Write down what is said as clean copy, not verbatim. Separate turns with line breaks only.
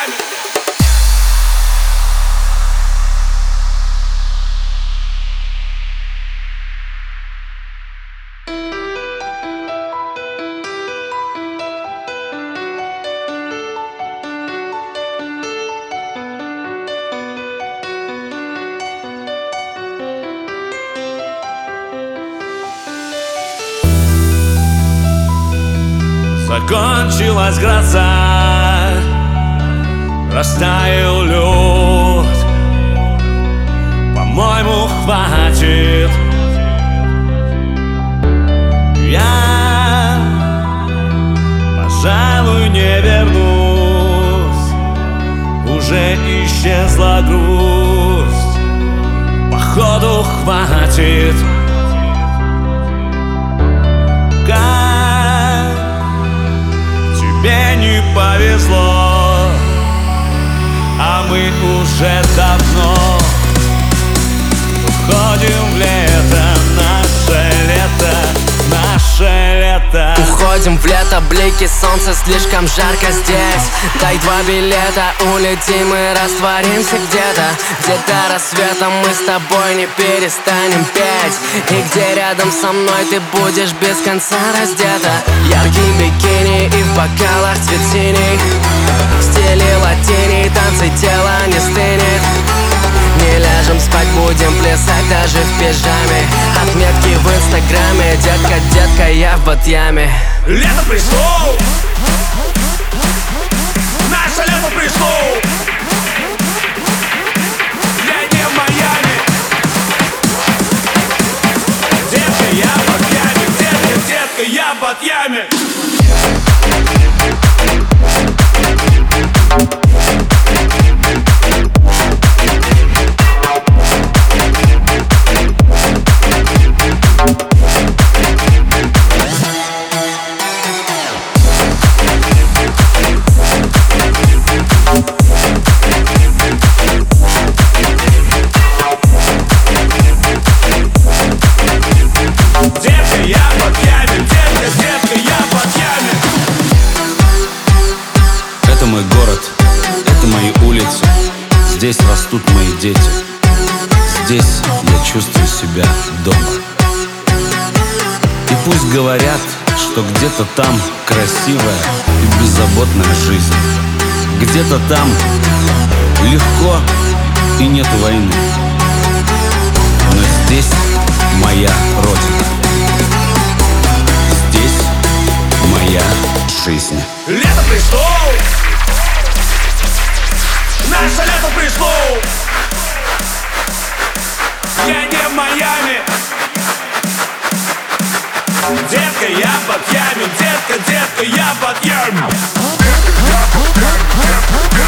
яме.
Закончилась гроза, растаял лед. По-моему, хватит. Я, пожалуй, не вернусь. Уже исчезла грусть. Походу, хватит. Тебе не повезло, а мы уже давно уходим в лето, наше лето, наше лето.
Уходим в лето, блики солнца, слишком жарко здесь. Дай 2 билета, улетим и растворимся где-то. Где-то рассветом мы с тобой не перестанем петь. И где рядом со мной ты будешь без конца раздета. Яркий бикини и в бокалах цвет синий. В стиле латини, танцы тела не стынет. Не ляжем спать, будем плясать даже в пижаме. Отметки в инстаграме, детка, детка, я в Батьяме.
Лето пришло, наше лето пришло. Я не в Майами, детка, я в Батьяме. Детка, детка, я в Батьяме.
Это мой город, это мои улицы. Здесь растут мои дети. Здесь я чувствую себя дома. И пусть говорят, что где-то там красивая и беззаботная жизнь. Где-то там легко и нет войны. Но здесь моя родина. Здесь моя жизнь.
Лето пришло, наше лето пришло. Я не в Майами, детка, я в Батьяме. Детка, детка, я в Батьяме.